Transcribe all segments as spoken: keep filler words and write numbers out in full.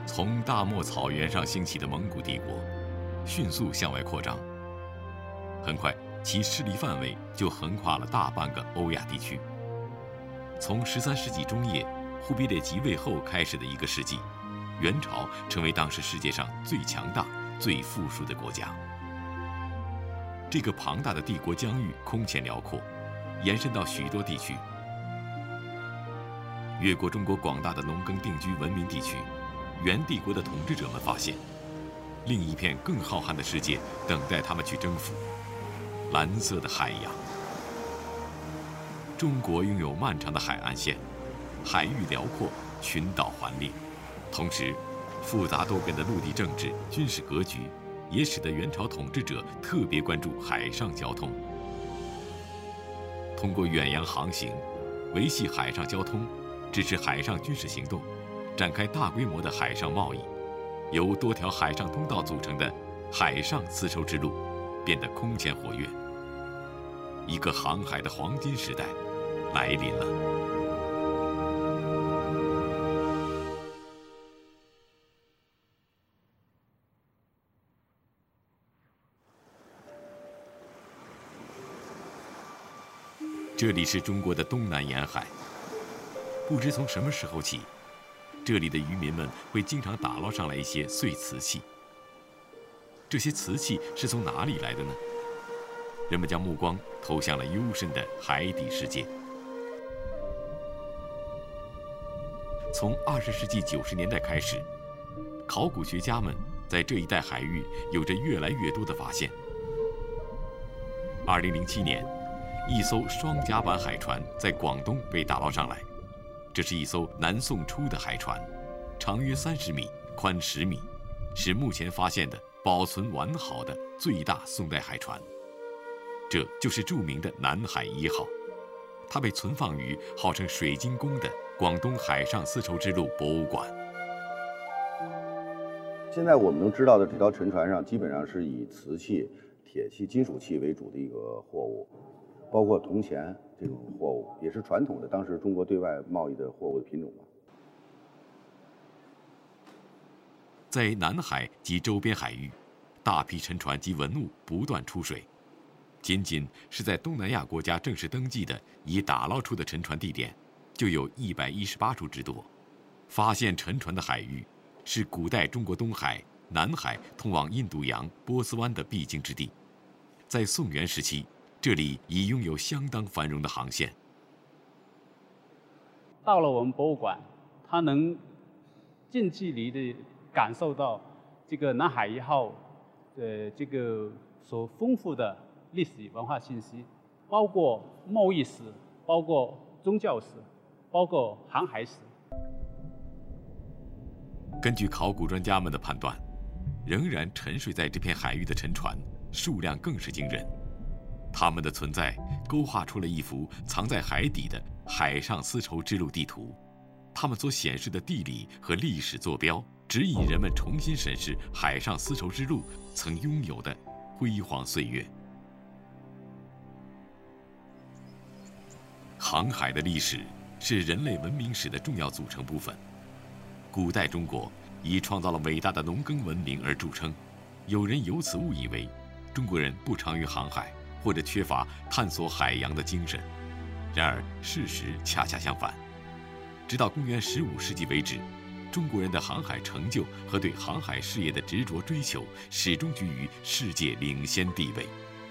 从大漠草原上兴起的蒙古帝国，迅速向外扩张。很快，其势力范围就横跨了大半个欧亚地区。从十三世纪中叶忽必烈即位后开始的一个世纪，元朝成为当时世界上最强大、最富庶的国家。这个庞大的帝国疆域空前辽阔，延伸到许多地区。越过中国广大的农耕定居文明地区，元帝国的统治者们发现，另一片更浩瀚的世界等待他们去征服——蓝色的海洋。中国拥有漫长的海岸线，海域辽阔，群岛环列，同时，复杂多变的陆地政治、军事格局，也使得元朝统治者特别关注海上交通。通过远洋航行，维系海上交通，支持海上军事行动，展开大规模的海上贸易，由多条海上通道组成的海上丝绸之路变得空前活跃。一个航海的黄金时代来临了。这里是中国的东南沿海。不知从什么时候起，这里的渔民们会经常打捞上来一些碎瓷器。这些瓷器是从哪里来的呢？人们将目光投向了幽深的海底世界。从二十世纪九十年代开始，考古学家们在这一带海域有着越来越多的发现。二零零七年，一艘双甲板海船在广东被打捞上来。这是一艘南宋初的海船，长约三十米，宽十米，是目前发现的保存完好的最大宋代海船。这就是著名的南海一号，它被存放于号称水晶宫的广东海上丝绸之路博物馆。 现在我们能知道的这条沉船上，基本上是以瓷器、铁器、金属器为主的一个货物，包括铜钱这种货物，也是传统的当时中国对外贸易的货物的品种吧。 在南海及周边海域，大批沉船及文物不断出水。仅仅是在东南亚国家正式登记的已打捞出的沉船地点，就有一百一十八处之多。发现沉船的海域是古代中国东海、南海通往印度洋、波斯湾的必经之地。在宋元时期，这里已拥有相当繁荣的航线。 到了我们博物馆，它能近距离的感受到这个南海一号，呃，这个所丰富的历史文化信息，包括贸易史，包括宗教史，包括航海史。 根据考古专家们的判断，仍然沉睡在这片海域的沉船数量更是惊人。它们的存在勾画出了一幅藏在海底的海上丝绸之路地图，它们所显示的地理和历史坐标，指引人们重新审视海上丝绸之路曾拥有的辉煌岁月。航海的历史是人类文明史的重要组成部分。古代中国以创造了伟大的农耕文明而著称，有人由此误以为中国人不长于航海，或者缺乏探索海洋的精神。然而事实恰恰相反，直到公元十五世纪为止，中国人的航海成就和对航海事业的执着追求始终居于世界领先地位。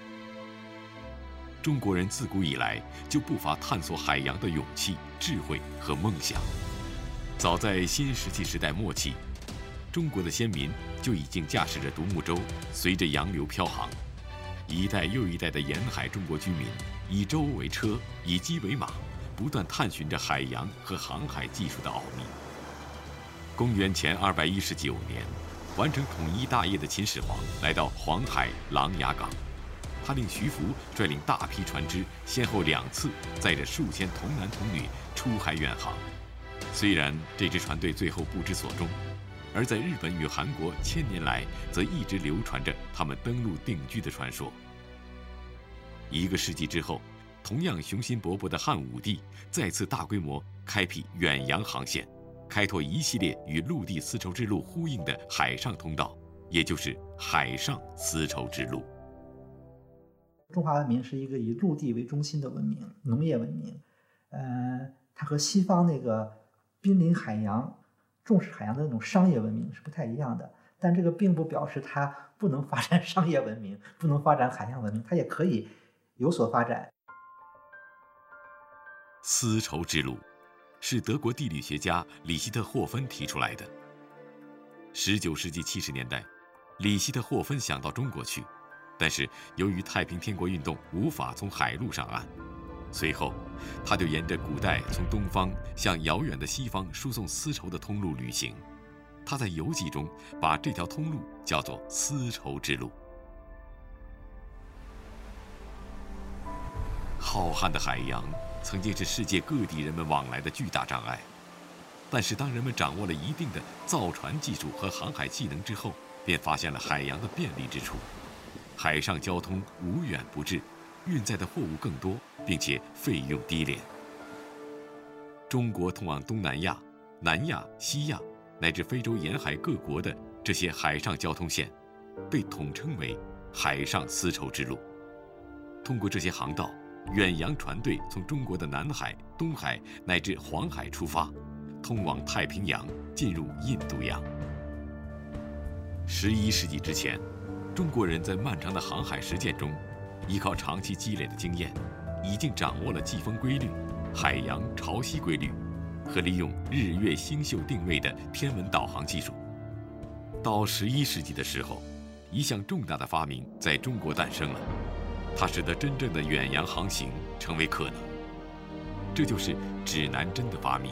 中国人自古以来就不乏探索海洋的勇气、智慧和梦想。早在新石器时代末期，中国的先民就已经驾驶着独木舟，随着洋流飘航。一代又一代的沿海中国居民以舟为车，以机为马，不断探寻着海洋和航海技术的奥秘。公元前二百一十九年，完成统一大业的秦始皇来到黄海琅琊港，他令徐福率领大批船只，先后两次载着数千童男童女出海远航。虽然这支船队最后不知所终，而在日本与韩国千年来则一直流传着他们登陆定居的传说。一个世纪之后，同样雄心勃勃的汉武帝再次大规模开辟远洋航线， 开拓一系列与陆地丝绸之路呼应的海上通道，也就是海上丝绸之路。 中华文明是一个以陆地为中心的文明，农业文明。呃，它和西方那个濒临海洋、重视海洋的那种商业文明是不太一样的。但这个并不表示它不能发展商业文明，不能发展海洋文明，它也可以有所发展。 丝绸之路是德国地理学家里希特霍芬提出来的。十九世纪七十年代，里希特霍芬想到中国去，但是由于太平天国运动无法从海路上岸，随后他就沿着古代从东方向遥远的西方输送丝绸的通路旅行。他在游记中把这条通路叫做丝绸之路。浩瀚的海洋曾经是世界各地人们往来的巨大障碍，但是当人们掌握了一定的造船技术和航海技能之后，便发现了海洋的便利之处。海上交通无远不至，运载的货物更多，并且费用低廉。中国通往东南亚、南亚、西亚乃至非洲沿海各国的这些海上交通线，被统称为海上丝绸之路。通过这些航道，远洋船队从中国的南海、东海乃至黄海出发，通往太平洋，进入印度洋。十一世纪之前，中国人在漫长的航海实践中，依靠长期积累的经验，已经掌握了季风规律、海洋潮汐规律和利用日月星宿定位的天文导航技术。到十一世纪的时候，一项重大的发明在中国诞生了，它使得真正的远洋航行成为可能。这就是指南针的发明。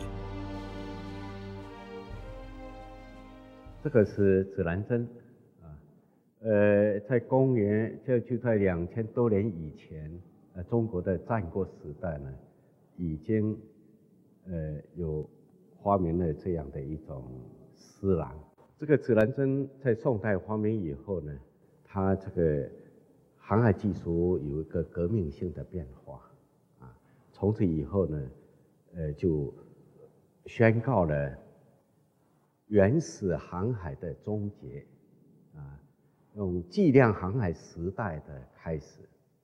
这个是指南针啊，呃，在公元就就在两千多年以前，呃，中国的战国时代呢，已经呃有发明了这样的一种丝囊。这个指南针在宋代发明以后呢，它这个航海技术有一个革命性的变化啊，从此以后呢，呃，就宣告了原始航海的终结，啊，用计量航海时代的开始。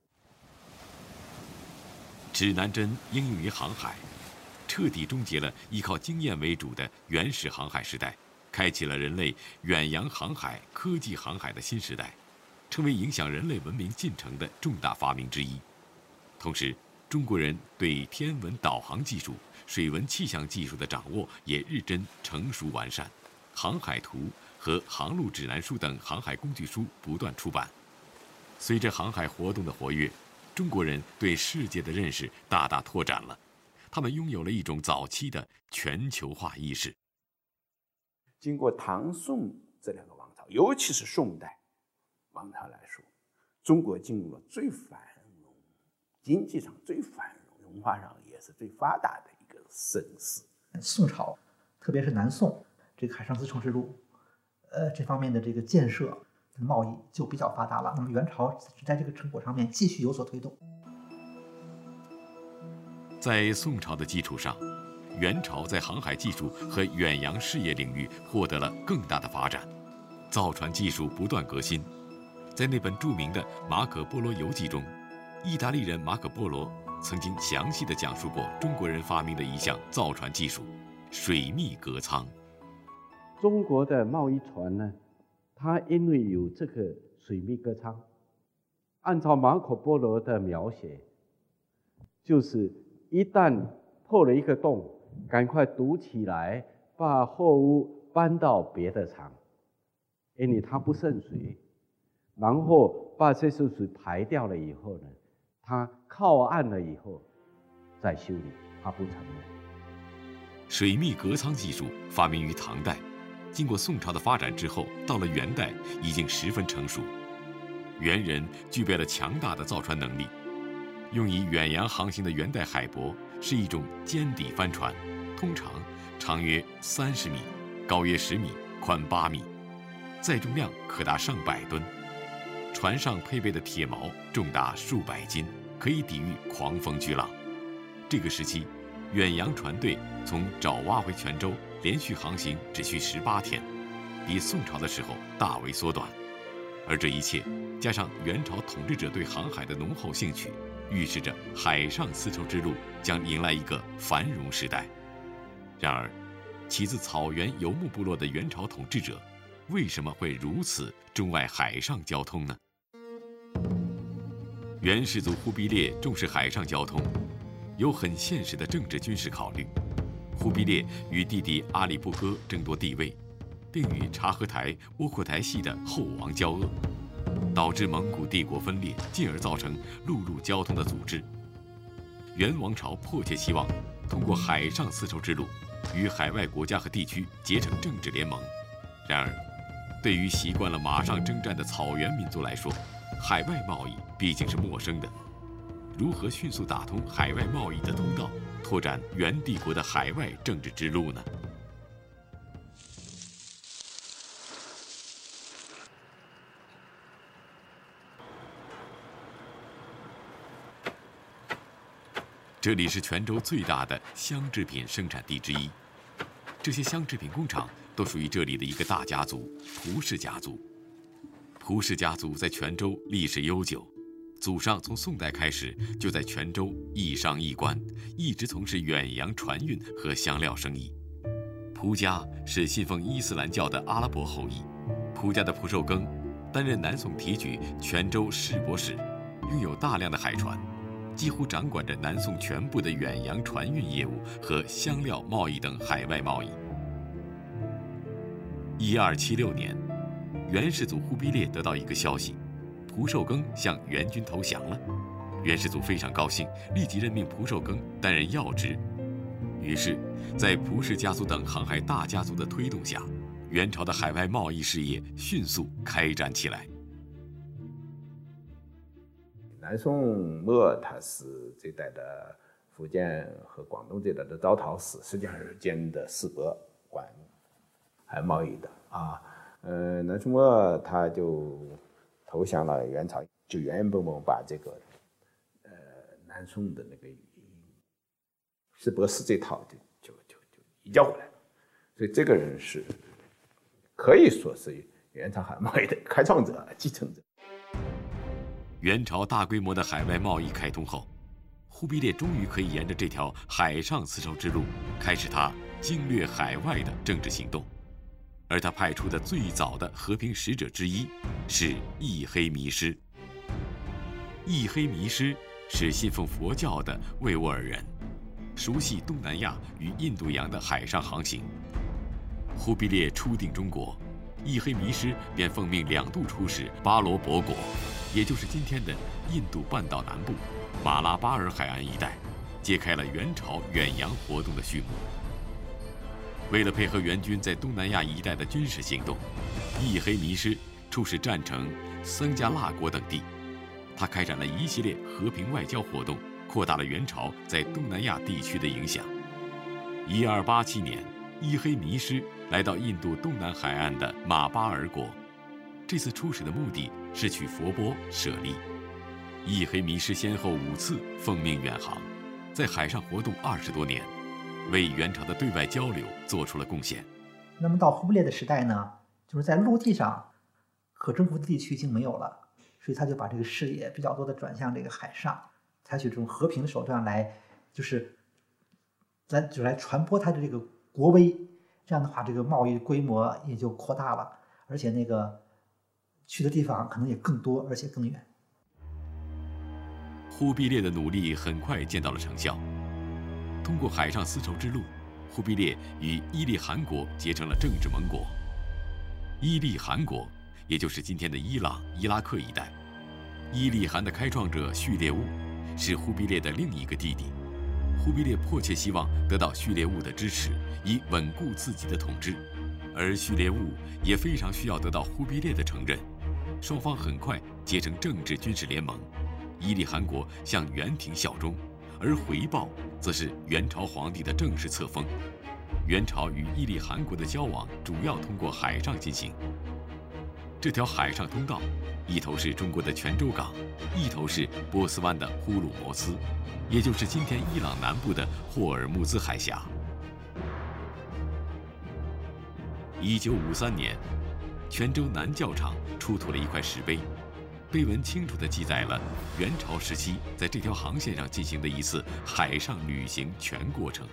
指南针应用于航海，彻底终结了依靠经验为主的原始航海时代，开启了人类远洋航海、科技航海的新时代，成为影响人类文明进程的重大发明之一。同时，中国人对天文导航技术、水文气象技术的掌握也日臻成熟完善，航海图和航路指南书等航海工具书不断出版。随着航海活动的活跃，中国人对世界的认识大大拓展了，他们拥有了一种早期的全球化意识。 经过唐宋这两个王朝，尤其是宋代王朝来说，中国进入了最繁荣、经济上最繁荣、文化上也是最发达的一个盛世。 宋朝，特别是南宋，这个海上丝绸之路，呃，这方面的这个建设、贸易就比较发达了。那么元朝在这个成果上面继续有所推动。 在宋朝的基础上，元朝在航海技术和远洋事业领域获得了更大的发展，造船技术不断革新。在那本著名的《马可波罗游记》中，意大利人马可波罗曾经详细地讲述过中国人发明的一项造船技术——水密隔舱。 中国的贸易船呢，它因为有这个水密隔舱，按照马可波罗的描写，就是一旦破了一个洞，赶快堵起来，把货物搬到别的厂，因为它不渗水。然后把这些水排掉了以后呢，它靠岸了以后再修理，它不沉没。 水密隔舱技术发明于唐代，经过宋朝的发展之后，到了元代已经十分成熟。元人具备了强大的造船能力，用以远洋航行的元代海舶是一种尖底帆船，通常长约三十米，高约十米，宽八米，载重量可达上百吨。船上配备的铁锚重达数百斤，可以抵御狂风巨浪。这个时期， 远洋船队从爪哇回泉州连续航行只需十八天，比宋朝的时候大为缩短。而这一切加上元朝统治者对航海的浓厚兴趣，预示着海上丝绸之路将迎来一个繁荣时代。然而，起自草原游牧部落的元朝统治者，为什么会如此钟爱海上交通呢？元世祖忽必烈重视海上交通，有很现实的政治军事考虑。忽必烈与弟弟阿里不哥争夺帝位，并与察合台、窝阔台系的后王交恶，导致蒙古帝国分裂，进而造成陆路交通的阻滞。元王朝迫切希望通过海上丝绸之路与海外国家和地区结成政治联盟。然而，对于习惯了马上征战的草原民族来说，海外贸易毕竟是陌生的。如何迅速打通海外贸易的通道，拓展元帝国的海外政治之路呢？这里是泉州最大的香制品生产地之一，这些香制品工厂都属于这里的一个大家族——蒲氏家族。蒲氏家族在泉州历史悠久，祖上从宋代开始就在泉州一商一官，一直从事远洋船运和香料生意。蒲家是信奉伊斯兰教的阿拉伯后裔，蒲家的蒲寿庚担任南宋提举泉州市舶使，拥有大量的海船，几乎掌管着南宋全部的远洋船运业务和香料贸易等海外贸易。一二七六年，元世祖忽必烈得到一个消息，蒲寿庚向元军投降了。元世祖非常高兴，立即任命蒲寿庚担任要职。于是，在蒲氏家族等航海大家族的推动下，元朝的海外贸易事业迅速开展起来。 南宋末，它是这代的福建和广东这代的招讨使，实际上是兼的世伯管海贸易的啊。呃，南宋末他就投降了元朝，就原原本本把这个呃南宋的那个世伯氏这套就就就就移交回来了。所以这个人是可以说是元朝海贸易的开创者、继承者。 元朝大规模的海外贸易开通后，忽必烈终于可以沿着这条海上丝绸之路开始他经略海外的政治行动。而他派出的最早的和平使者之一是羿黑弥师。羿黑弥师是信奉佛教的维吾尔人，熟悉东南亚与印度洋的海上航行。忽必烈初定中国，羿黑弥师便奉命两度出使巴罗博国，也就是今天的印度半岛南部马拉巴尔海岸一带，揭开了元朝远洋活动的序幕。为了配合元军在东南亚一带的军事行动，羿黑弥师出使战城、僧伽腊国等地。他开展了一系列和平外交活动，扩大了元朝在东南亚地区的影响。一二八七年，羿黑弥师来到印度东南海岸的马巴尔国。这次出使的目的是取佛钵舍利。羿黑弥师先后五次奉命远航，在海上活动二十多年，为元朝的对外交流做出了贡献。 那么到忽必烈的时代呢，就是在陆地上可征服的地区已经没有了，所以他就把这个视野比较多的转向这个海上，采取这种和平手段来，就是来就来传播他的这个国威。这样的话，这个贸易规模也就扩大了，而且那个去的地方可能也更多，而且更远。 忽必烈的努力很快见到了成效。通过海上丝绸之路，忽必烈与伊利汗国结成了政治盟国。伊利汗国，也就是今天的伊朗、伊拉克一带。伊利汗的开创者序列兀是忽必烈的另一个弟弟。忽必烈迫切希望得到序列兀的支持，以稳固自己的统治，而序列兀也非常需要得到忽必烈的承认。双方很快结成政治军事联盟。伊利汗国向元廷效忠，而回报则是元朝皇帝的正式册封。元朝与伊利汗国的交往主要通过海上进行。 这条海上通道，一头是中国的泉州港，一头是波斯湾的呼鲁摩斯，也就是今天伊朗南部的霍尔木兹海峡。一九五三年，泉州南教场出土了一块石碑，碑文清楚地记载了元朝时期在这条航线上进行的一次海上旅行全过程。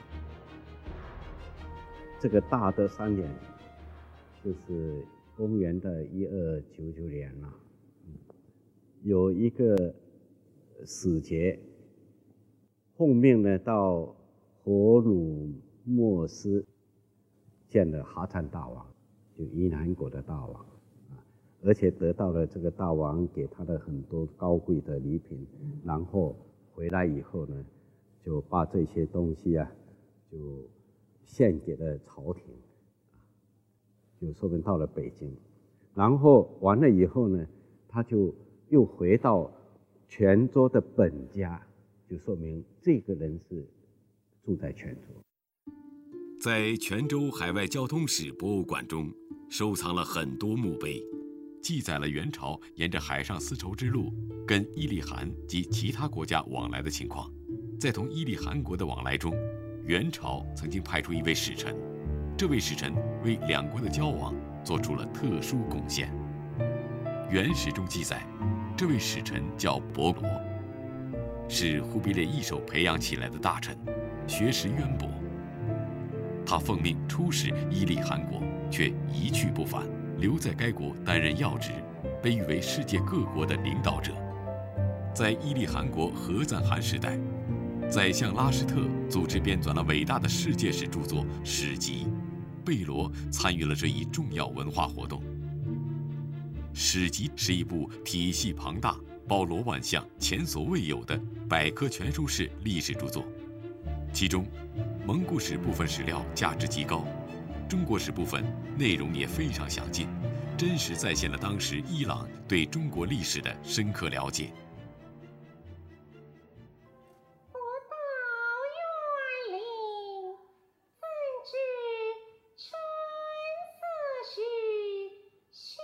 这个大德三年，就是公元的一二九九年了。有一个使节奉命呢到霍鲁莫斯见了哈赞大王，就伊南国的大王。而且得到了这个大王给他的很多高贵的礼品，然后回来以后呢，就把这些东西啊，就献给了朝廷，就说明到了北京，然后完了以后呢，他就又回到泉州的本家，就说明这个人是住在泉州。 在泉州海外交通史博物馆中，收藏了很多墓碑。记载了元朝沿着海上丝绸之路跟伊利汗及其他国家往来的情况。在同伊利汗国的往来中，元朝曾经派出一位使臣，这位使臣为两国的交往做出了特殊贡献。元史中记载，这位使臣叫伯罗，是忽必烈一手培养起来的大臣，学识渊博。他奉命出使伊利汗国，却一去不返，留在该国担任要职，被誉为世界各国的领导者。在伊利汗国和赞汗时代，宰相拉什特组织编纂了伟大的世界史著作《史记》，贝罗参与了这一重要文化活动。《史记》是一部体系庞大、包罗万象、前所未有的百科全书式历史著作，其中蒙古史部分史料价值极高，中国史部分内容也非常详尽，真实再现了当时伊朗对中国历史的深刻了解。 不到园林，怎知春色徐徐。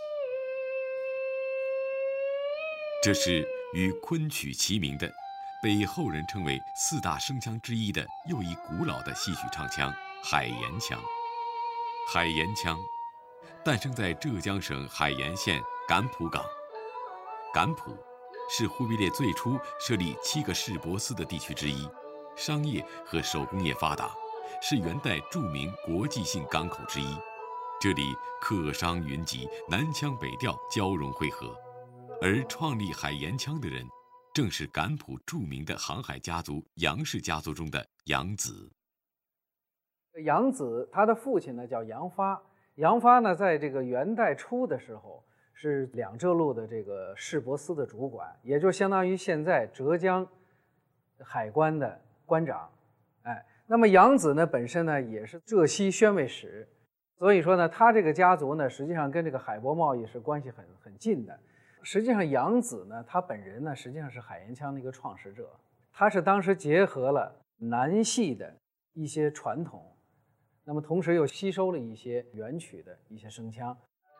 这是与昆曲齐名的，被后人称为四大声腔之一的又一古老的戏曲唱腔——海盐腔。海盐腔诞生在浙江省海盐县敢浦港。敢浦是忽必烈最初设立七个市舶司的地区之一，商业和手工业发达，是元代著名国际性港口之一。这里客商云集，南腔北调交融汇合，而创立海盐腔的人正是敢浦著名的航海家族杨氏家族中的杨子。 杨子他的父亲呢叫杨发，杨发呢在这个元代初的时候是两浙路的这个市舶司的主管，也就相当于现在浙江海关的关长。哎，那么杨子呢本身呢也是浙西宣慰使，所以说呢他这个家族呢实际上跟这个海舶贸易是关系很很近的。实际上杨子呢他本人呢实际上是海盐腔的一个创始者，他是当时结合了南系的一些传统，那么同时又吸收了一些元曲的一些声腔。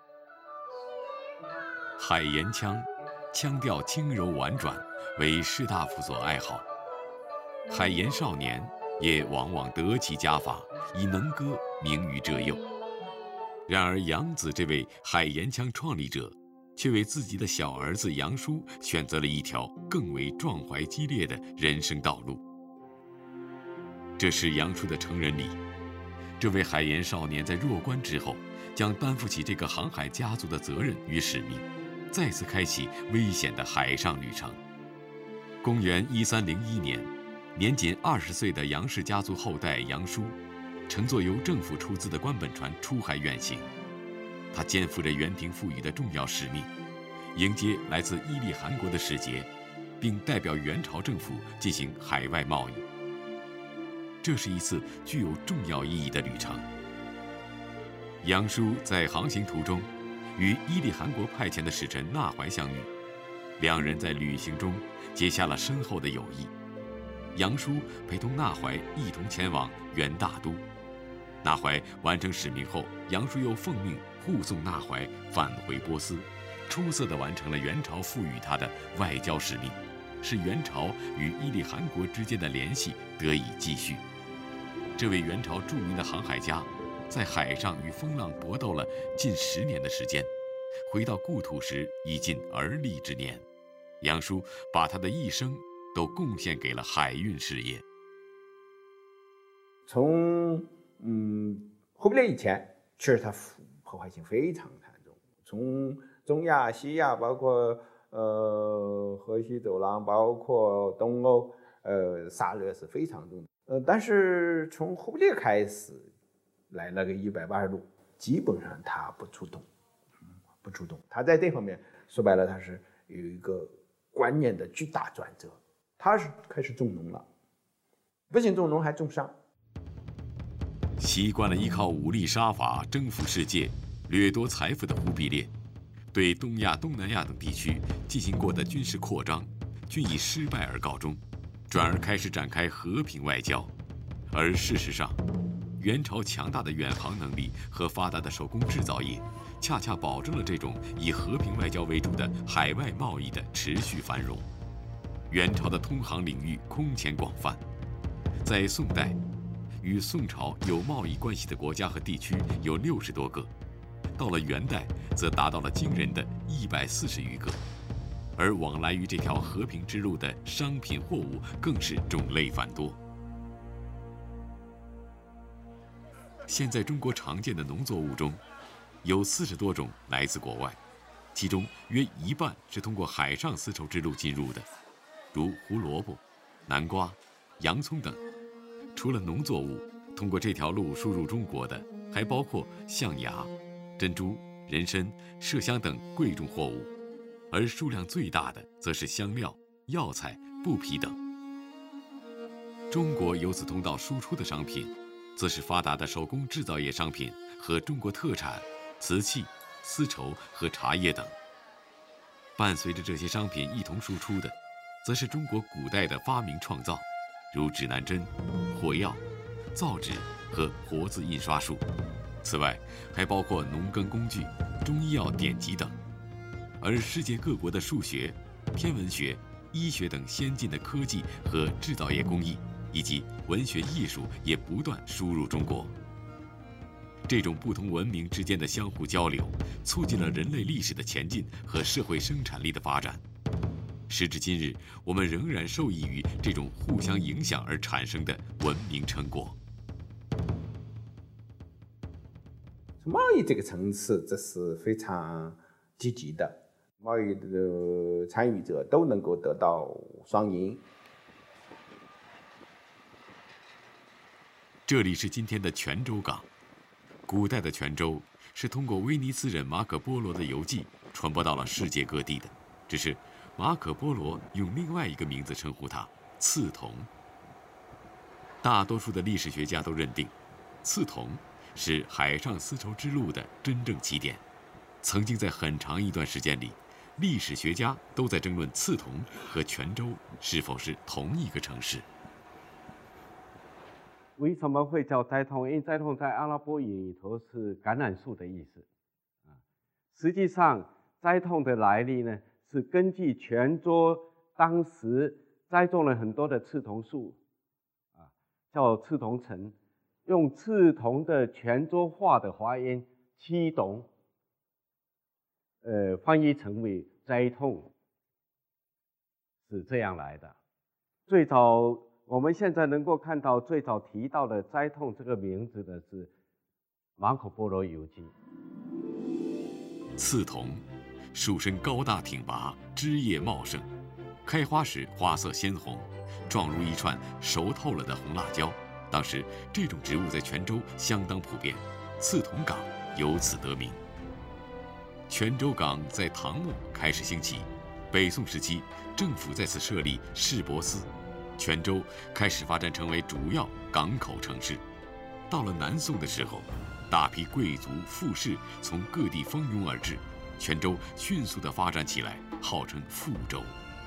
海盐腔，腔调轻柔婉转，为士大夫所爱好。海盐少年也往往得其家法，以能歌名于浙右。然而杨子这位海盐腔创立者，却为自己的小儿子杨叔选择了一条更为壮怀激烈的人生道路。这是杨叔的成人礼。这位海盐少年在弱冠之后，将担负起这个航海家族的责任与使命，再次开启危险的海上旅程。公元一三零一年，年仅二十岁的杨氏家族后代杨叔，乘坐由政府出资的官本船出海远行。他肩负着元廷赋予的重要使命，迎接来自伊利汗国的使节，并代表元朝政府进行海外贸易。这是一次具有重要意义的旅程。杨叔在航行途中，与伊利汗国派遣的使臣纳怀相遇，两人在旅行中结下了深厚的友谊。杨叔陪同纳怀一同前往元大都。纳怀完成使命后，杨叔又奉命护送纳怀返回波斯，出色地完成了元朝赋予他的外交使命，使元朝与伊利汗国之间的联系得以继续。这位元朝著名的航海家，在海上与风浪搏斗了近十年的时间，回到故土时已近而立之年。杨叔把他的一生都贡献给了海运事业。 从嗯忽必烈以前，其实它破坏性非常惨重。从中亚、西亚，包括呃河西走廊，包括东欧，呃杀掠是非常重的。呃，但是从忽必烈开始来了个一百八十度，基本上他不出动，嗯，不出动。他在这方面说白了，他是有一个观念的巨大转折。他是开始重农了，不仅重农还重商。 习惯了依靠武力杀伐征服世界、掠夺财富的忽必烈，对东亚、东南亚等地区进行过的军事扩张，均以失败而告终，转而开始展开和平外交。而事实上，元朝强大的远航能力和发达的手工制造业，恰恰保证了这种以和平外交为主的海外贸易的持续繁荣。元朝的通航领域空前广泛，在宋代，与宋朝有贸易关系的国家和地区有六十多个，到了元代，则达到了惊人的一百四十余个，而往来于这条和平之路的商品货物更是种类繁多。现在中国常见的农作物中，有四十多种来自国外，其中约一半是通过海上丝绸之路进入的，如胡萝卜、南瓜、洋葱等。除了农作物，通过这条路输入中国的，还包括象牙、珍珠、人参、麝香等贵重货物，而数量最大的则是香料、药材、布匹等。中国由此通道输出的商品，则是发达的手工制造业商品和中国特产、瓷器、丝绸和茶叶等。伴随着这些商品一同输出的，则是中国古代的发明创造，如指南针、火药、造纸和活字印刷术。此外，还包括农耕工具、中医药典籍等。而世界各国的数学、天文学、医学等先进的科技和制造业工艺，以及文学艺术也不断输入中国。这种不同文明之间的相互交流，促进了人类历史的前进和社会生产力的发展。时至今日，我们仍然受益于这种互相影响而产生的文明成果。 从贸易这个层次，这是非常积极的，贸易的参与者都能够得到双赢。 这里是今天的泉州港。古代的泉州是通过威尼斯人马可波罗的游记传播到了世界各地的，只是马可波罗用另外一个名字称呼它——刺桐。大多数的历史学家都认定，刺桐是海上丝绸之路的真正起点。曾经在很长一段时间里，历史学家都在争论刺桐和泉州是否是同一个城市。 为什么会叫斋通？因为斋通在阿拉伯语里头是橄榄树的意思。啊，实际上斋通的来历呢，是根据泉州当时栽种了很多的刺桐树，啊，叫刺桐城，用刺桐的泉州话的发音“七桐”，呃，翻译成为斋通，是这样来的。最早我们现在能够看到最早提到的斋通这个名字的是马可波罗游记。 刺桐树身高大挺拔，枝叶茂盛，开花时花色鲜红，状如一串熟透了的红辣椒。当时这种植物在泉州相当普遍，刺桐港由此得名。泉州港在唐末开始兴起，北宋时期政府在此设立市舶司，泉州开始发展成为主要港口城市。到了南宋的时候，大批贵族富士从各地蜂拥而至，泉州迅速地发展起来，号称富州。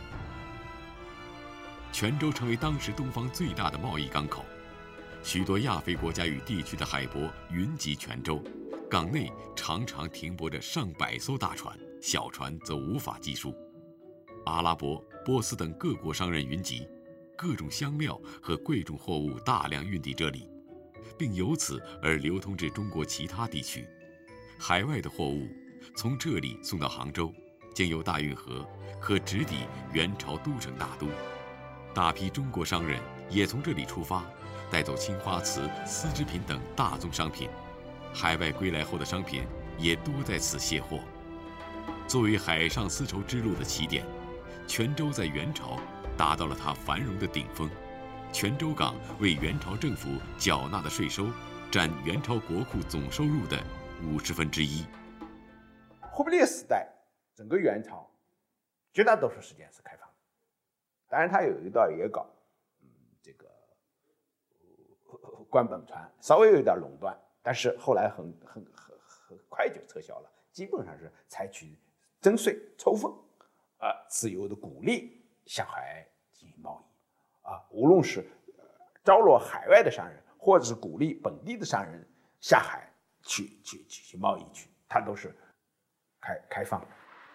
泉州成为当时东方最大的贸易港口，许多亚非国家与地区的海舶云集泉州， 港内常常停泊着上百艘大船，小船则无法计数。阿拉伯、波斯等各国商人云集，各种香料和贵重货物大量运抵这里，并由此而流通至中国其他地区。海外的货物从这里送到杭州，经由大运河，可直抵元朝都城大都。大批中国商人也从这里出发，带走青花瓷、丝织品等大宗商品。海外归来后的商品也多在此卸货。作为海上丝绸之路的起点，泉州在元朝达到了它繁荣的顶峰。泉州港为元朝政府缴纳的税收占元朝国库总收入的五十分之一。 忽必烈时代，整个元朝绝大多数时间是开放的，当然它有一段也搞，嗯，这个官本船稍微有一点垄断，但是后来很很很很快就撤销了，基本上是采取征税抽俸，啊、呃，自由的鼓励向海进行贸易，啊，无论是招揽海外的商人，或者是鼓励本地的商人下海去去去去贸易去，它都是开开放的。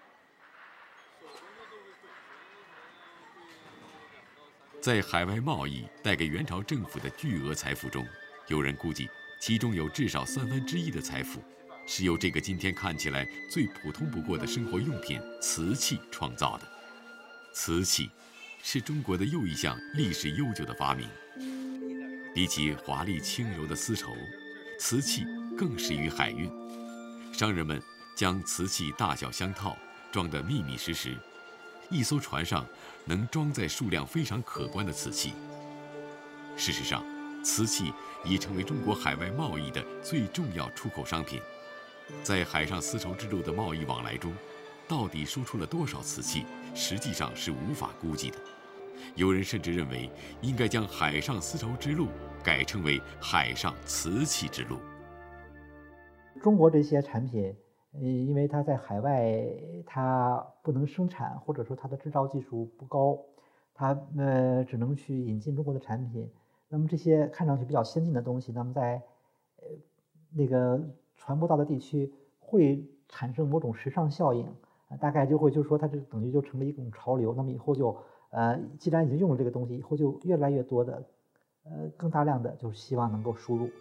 在海外贸易带给元朝政府的巨额财富中，有人估计，其中有至少三分之一的财富是由这个今天看起来最普通不过的生活用品瓷器创造的。瓷器是中国的又一项历史悠久的发明。比起华丽轻柔的丝绸，瓷器更适于海运。商人们将瓷器大小相套，装得密密实实。一艘船上能装载数量非常可观的瓷器。事实上，瓷器已成为中国海外贸易的最重要出口商品。在海上丝绸之路的贸易往来中，到底输出了多少瓷器，实际上是无法估计的。有人甚至认为，应该将海上丝绸之路改称为海上瓷器之路。 中国这些产品，呃，因为它在海外它不能生产，或者说它的制造技术不高，它呃只能去引进中国的产品。那么这些看上去比较先进的东西，那么在呃那个传播到的地区会产生某种时尚效应，呃、大概就会就是说它这等于就成了一种潮流。那么以后就呃既然已经用了这个东西，以后就越来越多的呃更大量的就是希望能够输入。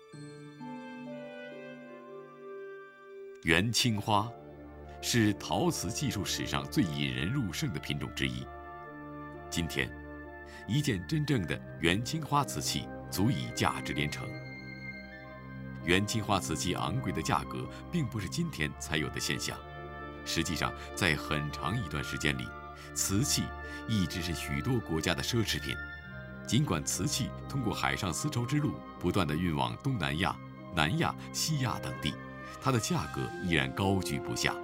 元青花是陶瓷技术史上最引人入胜的品种之一。今天，一件真正的元青花瓷器足以价值连城。元青花瓷器昂贵的价格并不是今天才有的现象，实际上，在很长一段时间里，瓷器一直是许多国家的奢侈品。尽管瓷器通过海上丝绸之路不断地运往东南亚、南亚、西亚等地，它的价格依然高居不下。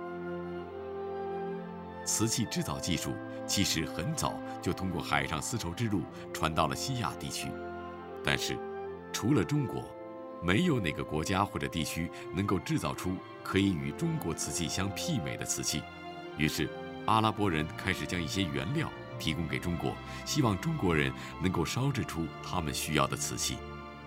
瓷器制造技术其实很早就通过海上丝绸之路传到了西亚地区，但是除了中国，没有哪个国家或者地区能够制造出可以与中国瓷器相媲美的瓷器。于是，阿拉伯人开始将一些原料提供给中国，希望中国人能够烧制出他们需要的瓷器。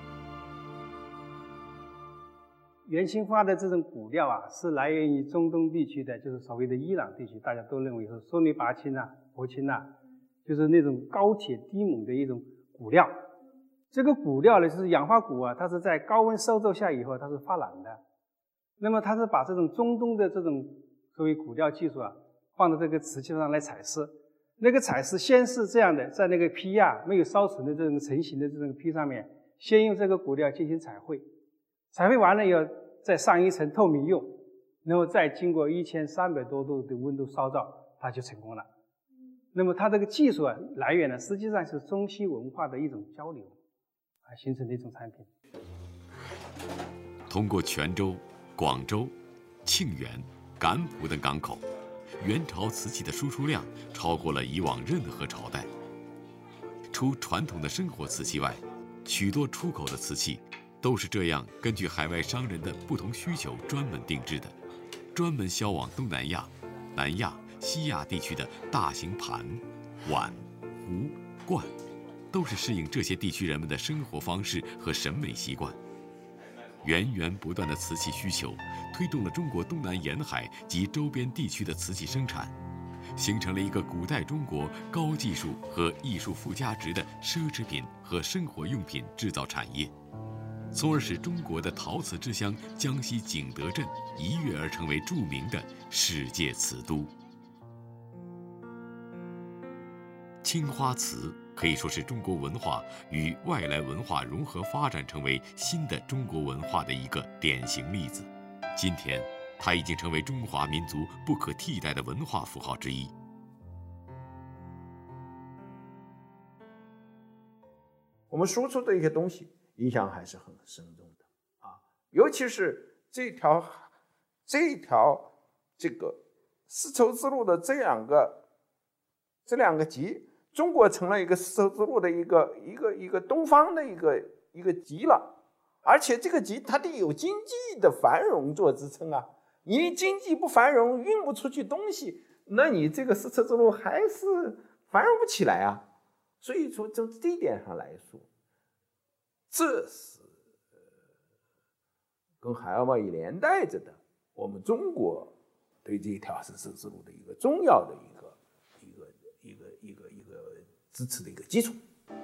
元青花的这种骨料啊，是来源于中东地区的，就是所谓的伊朗地区，大家都认为是苏尼拔青啊、铂青啊，就是那种高铁低锰的一种骨料。这个骨料呢，就是氧化钴啊，它是在高温烧皱下以后，它是发蓝的。那么它是把这种中东的这种所谓骨料技术啊，放到这个瓷器上来彩丝。那个彩丝先是这样的，在那个坯啊没有烧成的这种成型的这种坯上面，先用这个骨料进行彩绘。彩绘完了以后，再上一层透明釉，然后再经过一千三百多度的温度烧造，它就成功了。那么它这个技术啊来源呢，实际上是中西文化的一种交流啊形成的一种产品。 通过泉州、广州、庆元、甘浦等港口，元朝瓷器的输出量超过了以往任何朝代。除传统的生活瓷器外，许多出口的瓷器都是这样根据海外商人的不同需求专门定制的，专门销往东南亚、南亚、西亚地区的大型盘、碗、壶、罐，都是适应这些地区人们的生活方式和审美习惯。 源源不断的瓷器需求，推动了中国东南沿海及周边地区的瓷器生产，形成了一个古代中国高技术和艺术附加值的奢侈品和生活用品制造产业，从而使中国的陶瓷之乡江西景德镇一跃而成为著名的世界瓷都。青花瓷可以说是中国文化与外来文化融合发展成为新的中国文化的一个典型例子。今天，它已经成为中华民族不可替代的文化符号之一。 我们输出的一些东西影响还是很深重的啊，尤其是这条这条这个丝绸之路的这两个这两个极。中国成了一个丝绸之路的一个一个一个东方的一个一个极了，而且这个极它得有经济的繁荣做支撑啊！你经济不繁荣，运不出去东西，那你这个丝绸之路还是繁荣不起来啊！所以说从这一点上来说，这是跟海外贸易连带着的，我们中国对这条丝绸之路的一个重要的一个一个一个一个一个支持的一个基础。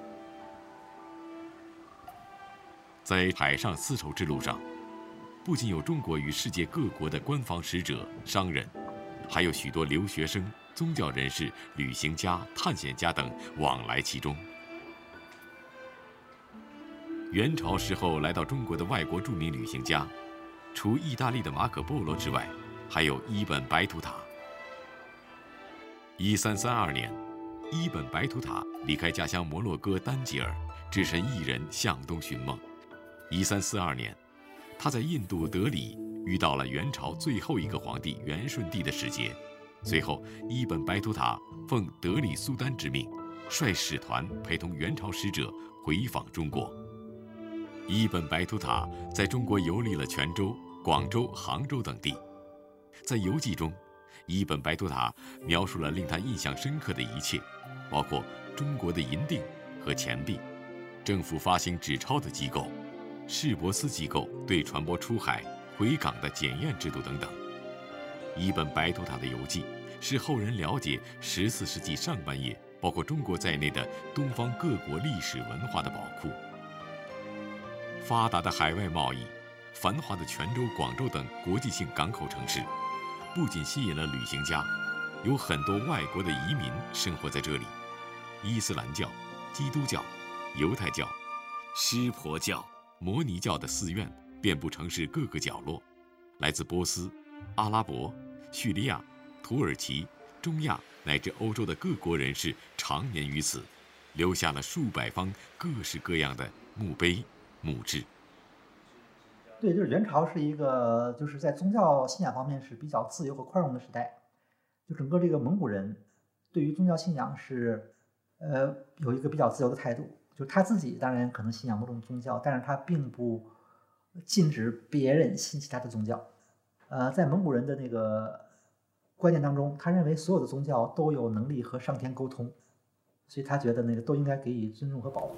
在海上丝绸之路上，不仅有中国与世界各国的官方使者、商人，还有许多留学生、宗教人士、旅行家、探险家等往来其中。元朝时候来到中国的外国著名旅行家，除意大利的马可·波罗之外，还有伊本·白图塔。一三三二年，伊本·白图塔离开家乡摩洛哥丹吉尔，只身一人向东寻梦。一三四二年，他在印度德里遇到了元朝最后一个皇帝元顺帝的使节。随后，伊本·白图塔奉德里苏丹之命，率使团陪同元朝使者回访中国。伊本·白图塔在中国游历了泉州、广州、杭州等地。在游记中，伊本·白图塔描述了令他印象深刻的一切，包括中国的银锭和钱币，政府发行纸钞的机构，市舶司机构对船舶出海、回港的检验制度等等。伊本·白图塔的游记是后人了解十四世纪上半叶包括中国在内的东方各国历史文化的宝库。发达的海外贸易，繁华的泉州、广州等国际性港口城市，不仅吸引了旅行家，有很多外国的移民生活在这里。伊斯兰教、基督教、犹太教、湿婆教、摩尼教的寺院遍布城市各个角落。来自波斯、阿拉伯、叙利亚、土耳其、中亚乃至欧洲的各国人士常年于此，留下了数百方各式各样的墓碑、墓志。 对，就是元朝是一个就是在宗教信仰方面是比较自由和宽容的时代。就整个这个蒙古人对于宗教信仰是呃有一个比较自由的态度，就他自己当然可能信仰某种宗教，但是他并不禁止别人信其他的宗教。呃，在蒙古人的那个观念当中，他认为所有的宗教都有能力和上天沟通，所以他觉得那个都应该给予尊重和保护。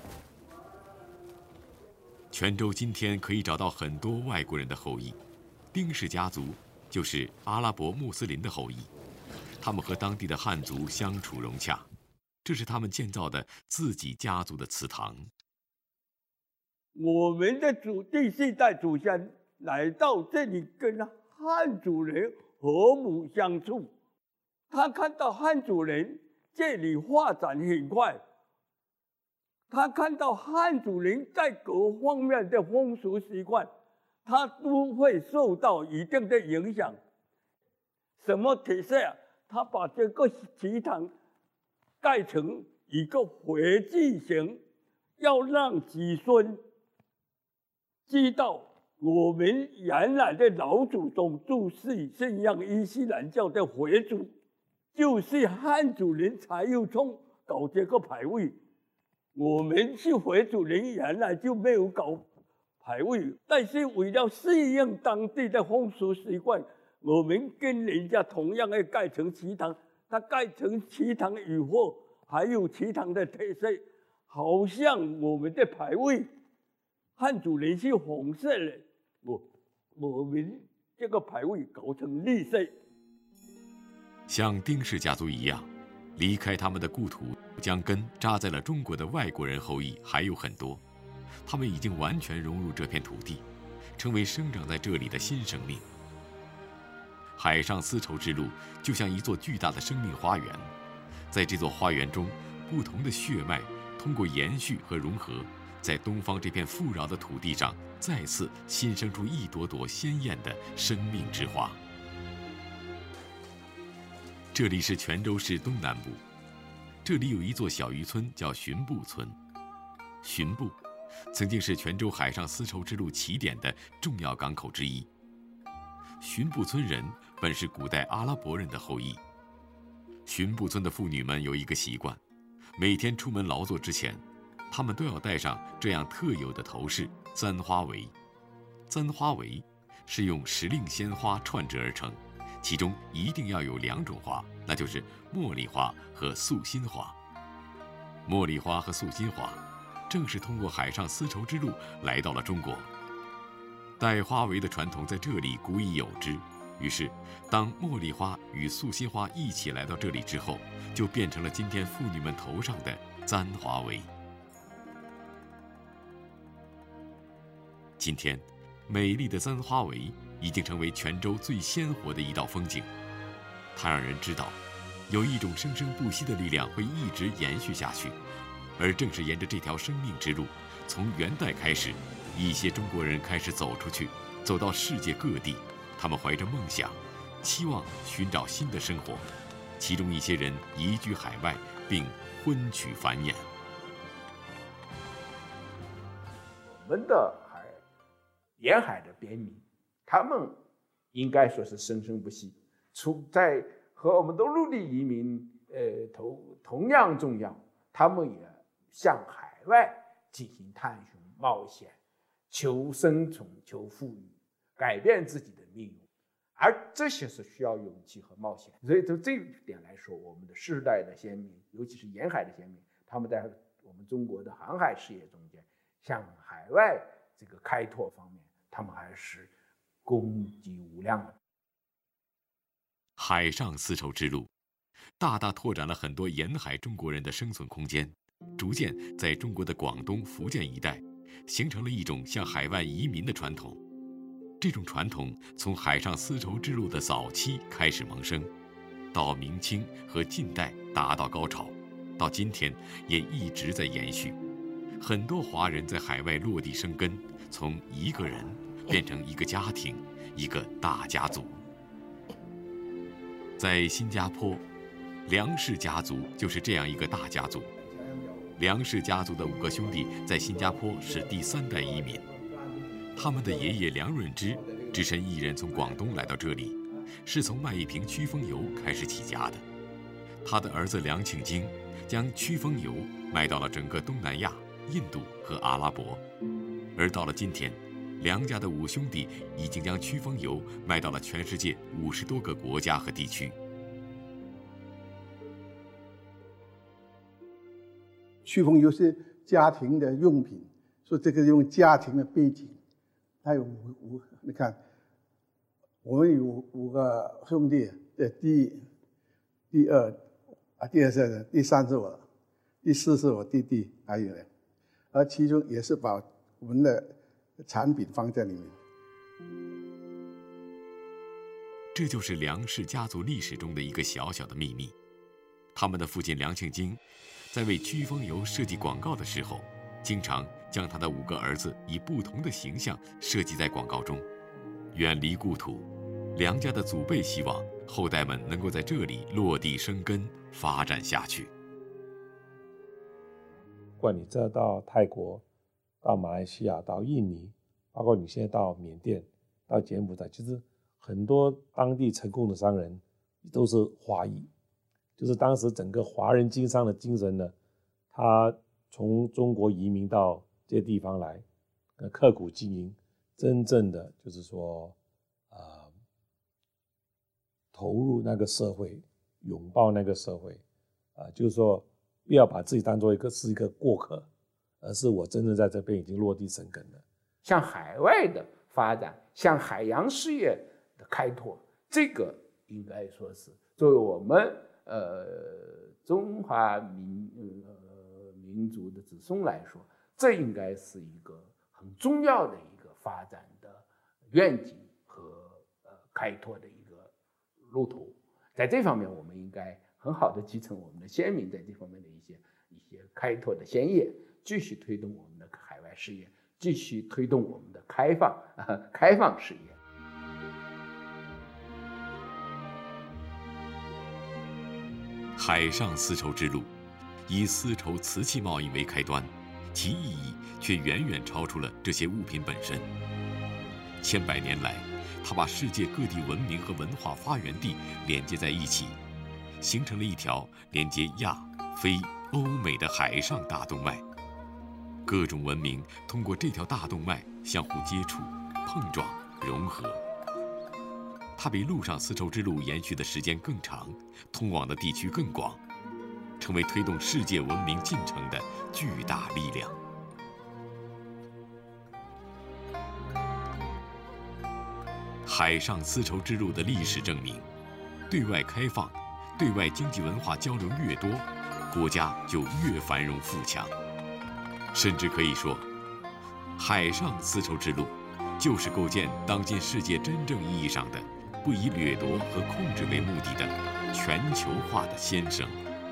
泉州今天可以找到很多外国人的后裔，丁氏家族就是阿拉伯穆斯林的后裔，他们和当地的汉族相处融洽，这是他们建造的自己家族的祠堂。 我们的祖第四代祖先来到这里，跟汉族人和睦相处。他看到汉族人这里发展很快，他看到汉族人在各方面的风俗习惯，他都会受到一定的影响。什么特色啊？他把这个祠堂盖成一个回字形，要让子孙知道我们原来的老祖宗就是信仰伊斯兰教的回族，就是汉族人才有冲搞这个牌位。我们是回族人，原来就没有搞牌位，但是为了适应当地的风俗习惯，我们跟人家同样的盖成祠堂。它盖成祠堂以后，还有祠堂的特色，好像我们的牌位汉主人是红色的，我我们这个牌位搞成绿色。 像丁氏家族一样，离开他们的故土，将根扎在了中国的外国人后裔还有很多，他们已经完全融入这片土地，成为生长在这里的新生命。海上丝绸之路就像一座巨大的生命花园，在这座花园中，不同的血脉通过延续和融合，在东方这片富饶的土地上，再次新生出一朵朵鲜艳的生命之花。这里是泉州市东南部，这里有一座小渔村叫巡埠村。巡埠曾经是泉州海上丝绸之路起点的重要港口之一。巡埠村人本是古代阿拉伯人的后裔。巡埠村的妇女们有一个习惯，每天出门劳作之前，她们都要戴上这样特有的头饰——簪花围。簪花围是用时令鲜花串制而成，其中一定要有两种花，那就是茉莉花和素心花。茉莉花和素心花正是通过海上丝绸之路来到了中国。戴花围的传统在这里古已有之，于是当茉莉花与素心花一起来到这里之后，就变成了今天妇女们头上的簪花围。今天，美丽的簪花围已经成为泉州最鲜活的一道风景。它让人知道，有一种生生不息的力量会一直延续下去。而正是沿着这条生命之路，从元代开始，一些中国人开始走出去，走到世界各地。他们怀着梦想，期望寻找新的生活，其中一些人移居海外，并婚娶繁衍。 我们的海沿海的边民，他们应该说是生生不息，处在和我们的陆地移民呃同同样重要。他们也向海外进行探寻、冒险、求生存、求富裕，改变自己的命运，而这些是需要勇气和冒险。所以从这一点来说，我们的世代的先民，尤其是沿海的先民，他们在我们中国的航海事业中间，向海外这个开拓方面，他们还是功绩无量的。 海上丝绸之路大大拓展了很多沿海中国人的生存空间，逐渐在中国的广东、福建一带形成了一种向海外移民的传统。这种传统从海上丝绸之路的早期开始萌生，到明清和近代达到高潮，到今天也一直在延续。很多华人在海外落地生根，从一个人变成一个家庭，一个大家族。在新加坡，梁氏家族就是这样一个大家族。梁氏家族的五个兄弟在新加坡是第三代移民，他们的爷爷梁润之只身一人从广东来到这里，是从卖一瓶驱风油开始起家的。他的儿子梁庆京将驱风油卖到了整个东南亚、印度和阿拉伯，而到了今天，梁家的五兄弟已经将驱风油卖到了全世界五十多个国家和地区。 驱风油是家庭的用品，所以这个用家庭的背景。他有五五，你看，我们有五个兄弟，这第第二啊，第二是第三是我，第四是我弟弟，还有人，而其中也是把我们的产品放在里面。 这就是梁氏家族历史中的一个小小的秘密。他们的父亲梁庆京在为驱风油设计广告的时候，经常将他的五个儿子以不同的形象设计在广告中。远离故土，梁家的祖辈希望后代们能够在这里落地生根，发展下去。 不管你这到泰国、到马来西亚、到印尼，包括你现在到缅甸、到柬埔寨，其实很多当地成功的商人都是华裔，就是当时整个华人经商的精神呢，他从中国移民到这些地方来，刻苦经营，真正的就是说，呃，投入那个社会，拥抱那个社会，啊、呃，就是说，不要把自己当做一个是一个过客，而是我真正在这边已经落地生根了。 向海外的发展，向海洋事业的开拓，这个应该说是作为我们呃中华民呃民族的子孙来说，这应该是一个很重要的一个发展的愿景和呃开拓的一个路途。在这方面，我们应该很好的继承我们的先民在这方面的一些一些开拓的先业，继续推动我们的海外事业，继续推动我们的开放啊开放事业。 海上丝绸之路以丝绸瓷器贸易为开端，其意义却远远超出了这些物品本身。千百年来，它把世界各地文明和文化发源地连接在一起，形成了一条连接亚、非、欧美的海上大动脉。各种文明通过这条大动脉相互接触、碰撞、融合。它比陆上丝绸之路延续的时间更长，通往的地区更广，成为推动世界文明进程的巨大力量。海上丝绸之路的历史证明，对外开放、对外经济文化交流越多，国家就越繁荣富强。甚至可以说，海上丝绸之路就是构建当今世界真正意义上的不以掠夺和控制为目的的全球化的先声。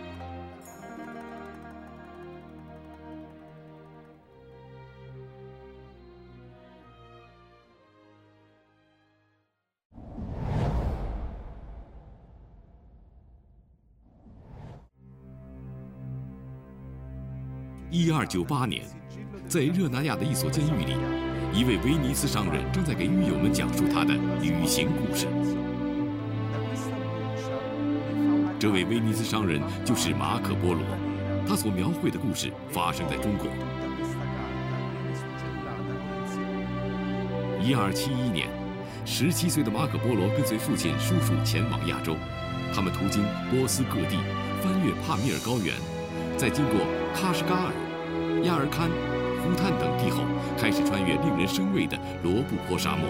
一二九八年，在热那亚的一所监狱里，一位威尼斯商人正在给狱友们讲述他的旅行故事。这位威尼斯商人就是马可·波罗，他所描绘的故事发生在中国。一二七一年，十七岁的马可·波罗跟随父亲、叔叔前往亚洲，他们途经波斯各地，翻越帕米尔高原，在经过喀什噶尔、亚尔堪、呼坦等地后，开始穿越令人生畏的罗布泊沙漠。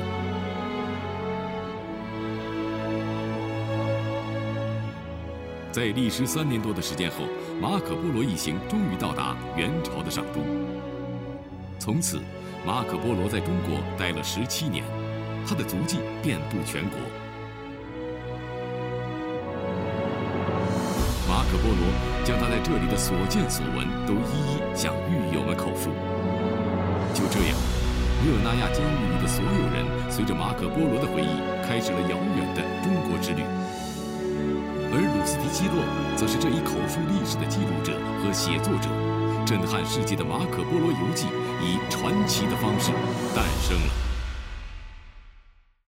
在历时三年多的时间后，马可·波罗一行终于到达元朝的上都。从此，马可·波罗在中国待了十七年，他的足迹遍布全国。马可·波罗将他在这里的所见所闻都一一向狱友们口述。就这样，热那亚监狱里的所有人随着马可·波罗的回忆，开始了遥远的中国之旅。而鲁斯提基洛则是这一口述历史的记录者和写作者，震撼世界的马可·波罗游记以传奇的方式诞生了。